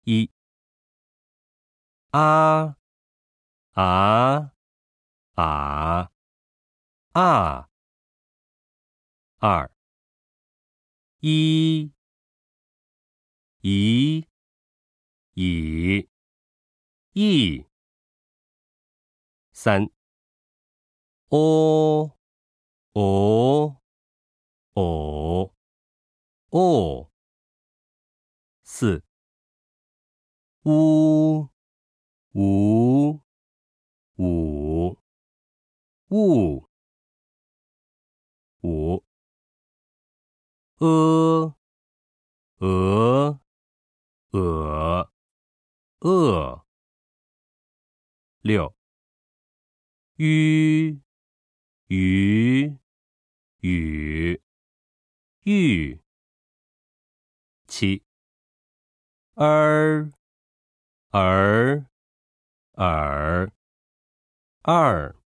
一啊啊啊啊，二一以意，三哦哦，四呜五五鹅鹅，六鱼玉，七耳二